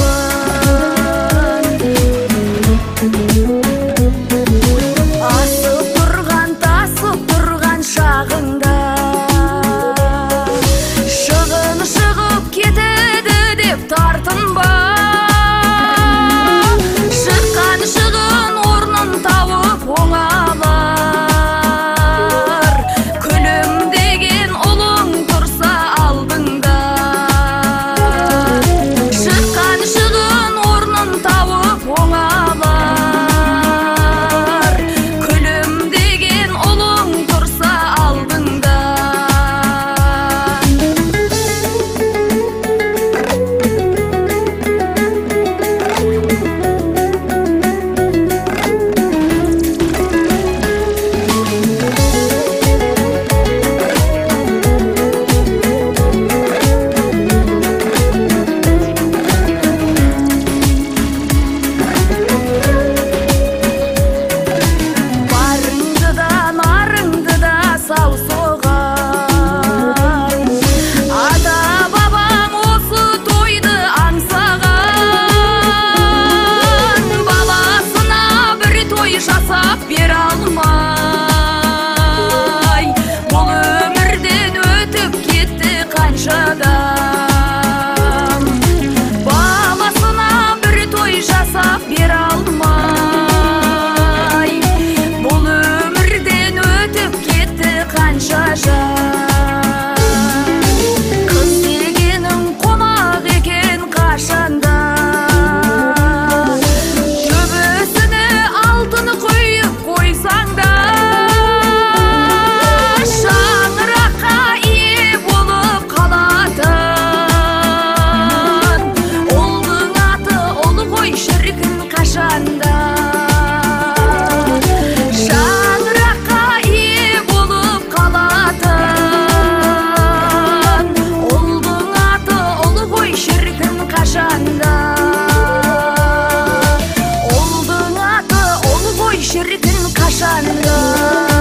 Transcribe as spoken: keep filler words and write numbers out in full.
Асып тұрған, тасып тұрған шағыңда шығын шығып кетеді деп тартынба. Шыққан шығын орнын тауып оңалар. Күлім деген ұлың тұрса алдыңда. Шыққан шығын орнын тауып оңалар. Күлім деген ұлың тұрса алдыңда. Барыңды да нарыңды да сау соған. Ата бабаң осы тойды аңсаған. Баласына бір той жасап бере алмай, бұл өмірден өтіп кетті қанша адам. Баласына бір той жасап бере алмай, бұл өмірден өтіп кетті қанша жан. Қыз дегенің қонақ екен қашанда. Төбесіне алтын құйып қойсаң да, шаңыраққа ие болып қалатын. Ұлдың аты ұл ғой шіркін қашанда. Шаңыраққа ие болып қалатын. Ұлдың аты ұл ғой шіркін қашанда. Ұлдың аты ұл ғой шіркін қашанда.